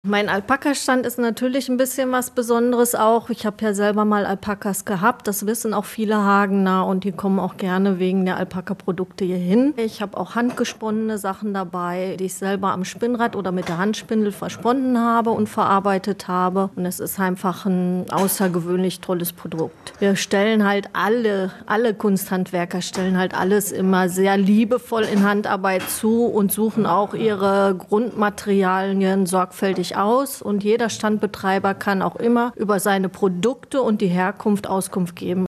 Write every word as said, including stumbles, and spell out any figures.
Mein Alpakastand ist natürlich ein bisschen was Besonderes auch. Ich habe ja selber mal Alpakas gehabt. Das wissen auch viele Hagener und die kommen auch gerne wegen der Alpaka-Produkte hier hin. Ich habe auch handgesponnene Sachen dabei, die ich selber am Spinnrad oder mit der Handspindel versponnen habe und verarbeitet habe. Und es ist einfach ein außergewöhnlich tolles Produkt. Wir stellen halt alle, alle Kunsthandwerker stellen halt alles immer sehr liebevoll in Handarbeit zu und suchen auch ihre Grundmaterialien sorgfältig aus. Und jeder Standbetreiber kann auch immer über seine Produkte und die Herkunft Auskunft geben.